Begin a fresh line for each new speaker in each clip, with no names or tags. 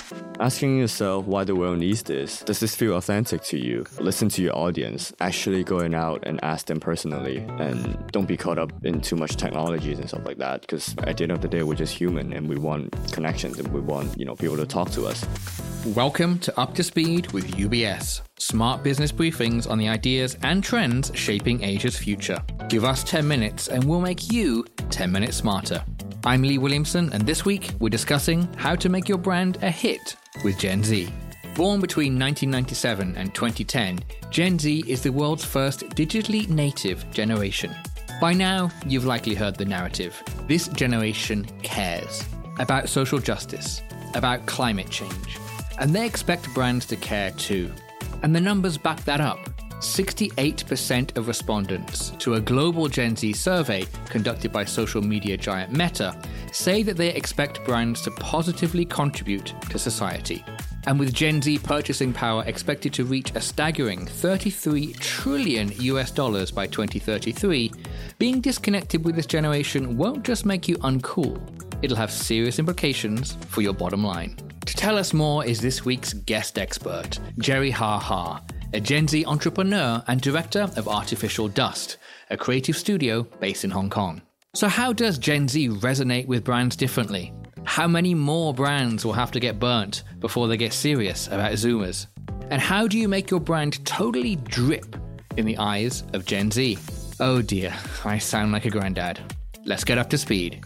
Asking yourself why the world needs this. Does this feel authentic to you? Listen to your audience. Actually going out and ask them personally. And don't be caught up in too much technologies and stuff like that. Because at the end of the day, we're just human and we want connections and we want, people to talk to us.
Welcome to Up to Speed with UBS. Smart business briefings on the ideas and trends shaping Asia's future. Give us 10 minutes and we'll make you 10 minutes smarter. I'm Lee Williamson, and this week we're discussing how to make your brand a hit with Gen Z. Born between 1997 and 2010, Gen Z is the world's first digitally native generation. By now, you've likely heard the narrative. This generation cares about social justice, about climate change, and they expect brands to care too. And the numbers back that up. 68% of respondents to a global Gen Z survey conducted by social media giant Meta say that they expect brands to positively contribute to society. And with Gen Z purchasing power expected to reach a staggering $33 trillion by 2033, being disconnected with this generation won't just make you uncool, it'll have serious implications for your bottom line. To tell us more is this week's guest expert, Jerry Ha Ha, a Gen Z entrepreneur and director of Artificial Dust, a creative studio based in Hong Kong. So how does Gen Z resonate with brands differently? How many more brands will have to get burnt before they get serious about Zoomers? And how do you make your brand totally drip in the eyes of Gen Z? Oh dear, I sound like a granddad. Let's get up to speed.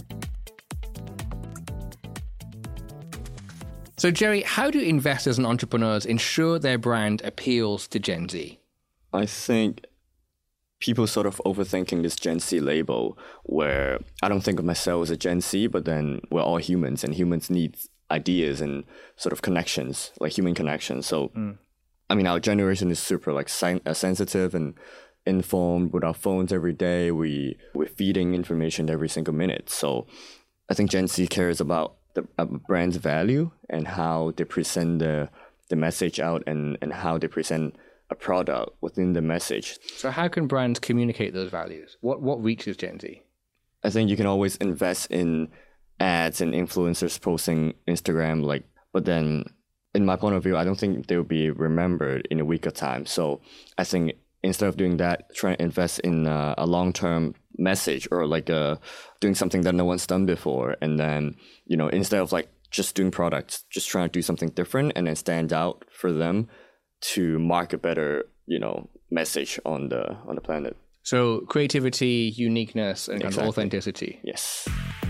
So Jerry, how do investors and entrepreneurs ensure their brand appeals to Gen Z?
I think people sort of overthinking this Gen Z label, where I don't think of myself as a Gen Z, but then we're all humans and humans need ideas and sort of connections, like human connections. So, our generation is super sensitive and informed with our phones every day. We're feeding information every single minute. So I think Gen Z cares about the brand's value and how they present the message out and how they present a product within the message.
So how can brands communicate those values? What reaches Gen Z?
I think you can always invest in ads and influencers posting Instagram, but then in my point of view, I don't think they'll be remembered in a week of time. So I think instead of doing that, try and invest in a long-term message or doing something that no one's done before. And then, instead of just doing products, just trying to do something different and then stand out for them to mark a better, message on the planet.
So creativity, uniqueness, and
Exactly.
authenticity.
Yes.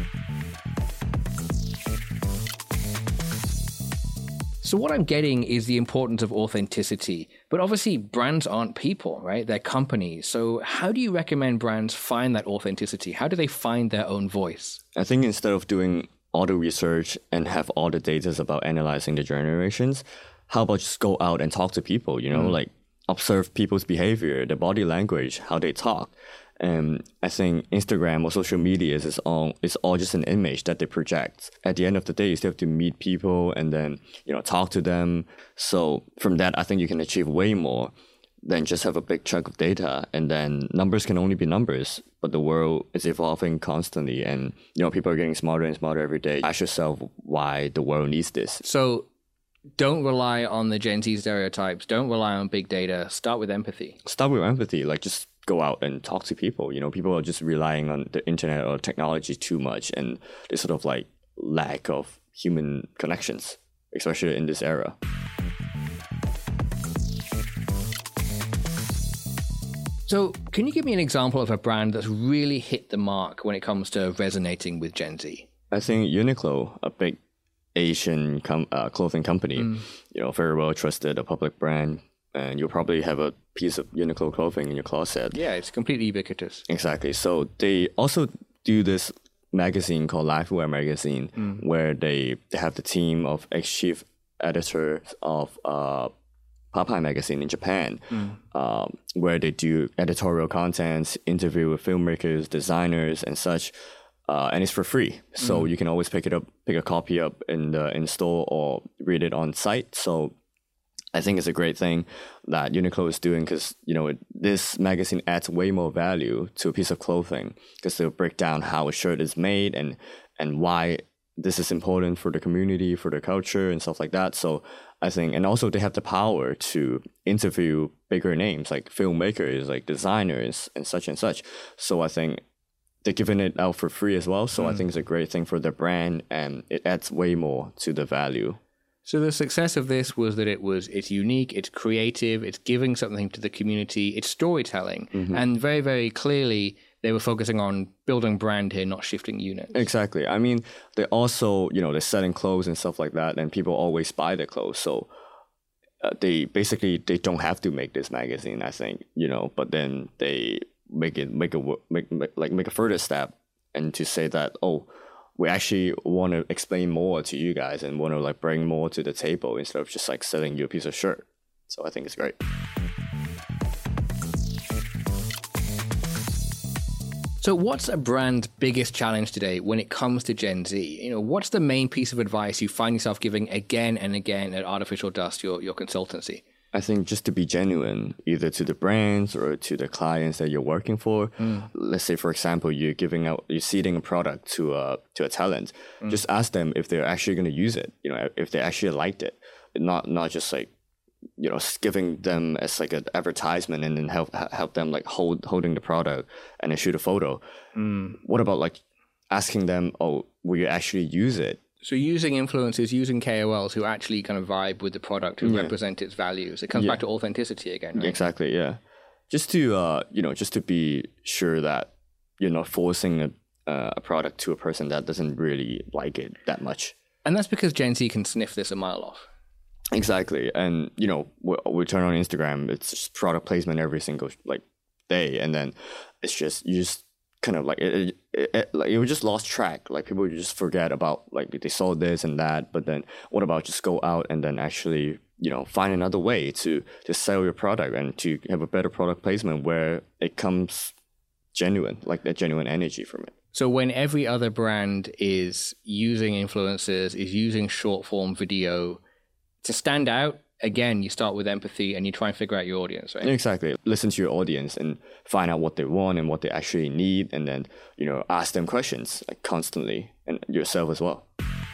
So what I'm getting is the importance of authenticity. But obviously brands aren't people, right? They're companies. So how do you recommend brands find that authenticity? How do they find their own voice?
I think instead of doing all the research and have all the data about analyzing the generations, how about just go out and talk to people, observe people's behavior, their body language, how they talk. And I think Instagram or social media is all just an image that they project. At the end of the day, you still have to meet people and then, talk to them. So from that, I think you can achieve way more than just have a big chunk of data. And then numbers can only be numbers, but the world is evolving constantly. And, people are getting smarter and smarter every day. Ask yourself why the world needs this.
So don't rely on the Gen Z stereotypes. Don't rely on big data. Start with empathy.
Start with empathy. Just go out and talk to people. People are just relying on the internet or technology too much, and there's sort of lack of human connections, especially in this era.
So can you give me an example of a brand that's really hit the mark when it comes to resonating with Gen Z?
I think Uniqlo, a big Asian clothing company, very well trusted, a public brand, and you'll probably have a piece of Uniqlo clothing in your closet.
Yeah, it's completely ubiquitous.
Exactly. So they also do this magazine called Lifewear Magazine, where they have the team of ex-chief editors of Popeye Magazine in Japan, where they do editorial contents, interview with filmmakers, designers, and such. And it's for free. So you can always pick a copy up in store or read it on site. So I think it's a great thing that Uniqlo is doing because, this magazine adds way more value to a piece of clothing because they'll break down how a shirt is made and why this is important for the community, for the culture and stuff like that. So I think, and also they have the power to interview bigger names like filmmakers, like designers and such. So I think they're giving it out for free as well. So I think it's a great thing for the brand, and it adds way more to the value.
So the success of this was that it's unique, it's creative, it's giving something to the community, it's storytelling. And very, very clearly, they were focusing on building brand here, not shifting units.
Exactly. I mean, they also, they're selling clothes and stuff like that, and people always buy their clothes. So they don't have to make this magazine, I think, but then they make a further step and to say that, we actually want to explain more to you guys and want to like bring more to the table instead of just like selling you a piece of shirt. So I think it's great.
So what's a brand's biggest challenge today when it comes to Gen Z? What's the main piece of advice you find yourself giving again and again at Artificial Dust, your consultancy?
I think just to be genuine, either to the brands or to the clients that you're working for. Let's say, for example, you're seeding a product to a talent. Just ask them if they're actually going to use it. If they actually liked it, not just like giving them as like an advertisement and then help them like holding the product and then shoot a photo. What about like asking them, will you actually use it?
So using influencers, using KOLs who actually kind of vibe with the product, who represent its values. It comes back to authenticity again, right?
Exactly, yeah. Just to, just to be sure that you're not forcing a product to a person that doesn't really like it that much.
And that's because Gen Z can sniff this a mile off.
Exactly. And, we turn on Instagram, it's just product placement every single like day. And then it's just, you just kind of like it was just lost track. Like people just forget about like they saw this and that, but then what about just go out and then actually find another way to sell your product and to have a better product placement where it comes genuine, like that genuine energy from it.
So when every other brand is using influencers, is using short form video to stand out, again, you start with empathy and you try and figure out your audience, right?
Exactly. Listen to your audience and find out what they want and what they actually need, and then, ask them questions like constantly, and yourself as well.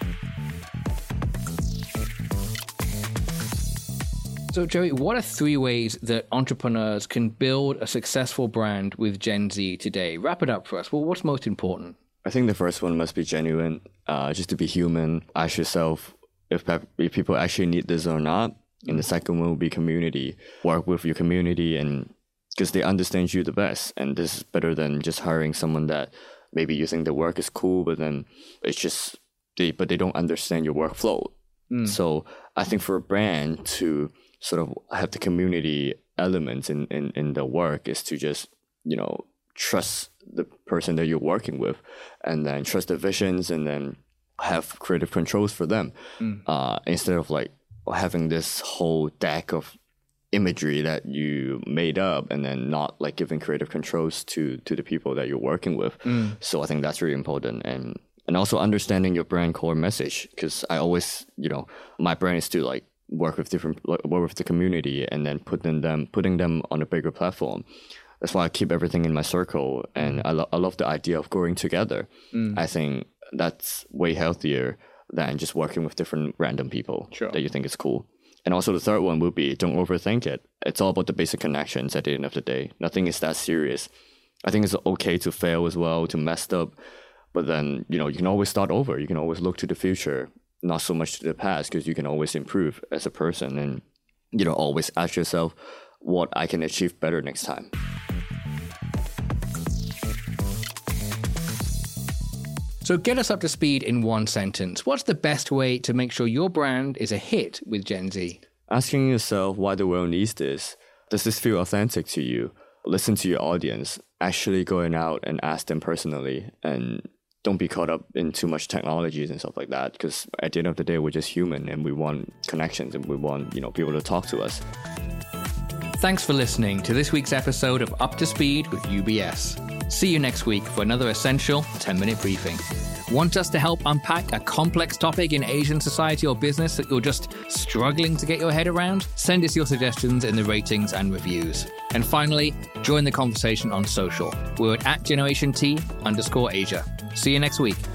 So, Joey, what are 3 ways that entrepreneurs can build a successful brand with Gen Z today? Wrap it up for us. Well, what's most important?
I think the first one must be genuine, just to be human. Ask yourself if people actually need this or not. And the second one will be community. Work with your community, and because they understand you the best. And this is better than just hiring someone that maybe you think the work is cool, but then it's just they don't understand your workflow. So I think for a brand to sort of have the community elements in the work is to just, trust the person that you're working with, and then trust the visions, and then have creative controls for them, instead of like having this whole deck of imagery that you made up and then not like giving creative controls to the people that you're working with. So I think that's really important. And also understanding your brand core message, because I always, my brand is to like work with the community and then putting them on a bigger platform. That's why I keep everything in my circle, and I love the idea of growing together. I think that's way healthier than just working with different random people that you think is cool. And also the third one would be, don't overthink it. It's all about the basic connections at the end of the day. Nothing is that serious. I think it's okay to fail as well, to mess up. But then, you can always start over. You can always look to the future, not so much to the past, because you can always improve as a person. And, always ask yourself what I can achieve better next time.
So get us up to speed in one sentence. What's the best way to make sure your brand is a hit with Gen Z?
Asking yourself why the world needs this. Does this feel authentic to you? Listen to your audience. Actually going out and ask them personally, and don't be caught up in too much technologies and stuff like that, because at the end of the day, we're just human and we want connections and we want, people to talk to us.
Thanks for listening to this week's episode of Up to Speed with UBS. See you next week for another essential 10-minute briefing. Want us to help unpack a complex topic in Asian society or business that you're just struggling to get your head around? Send us your suggestions in the ratings and reviews. And finally, join the conversation on social. We're at @GenerationT_Asia. See you next week.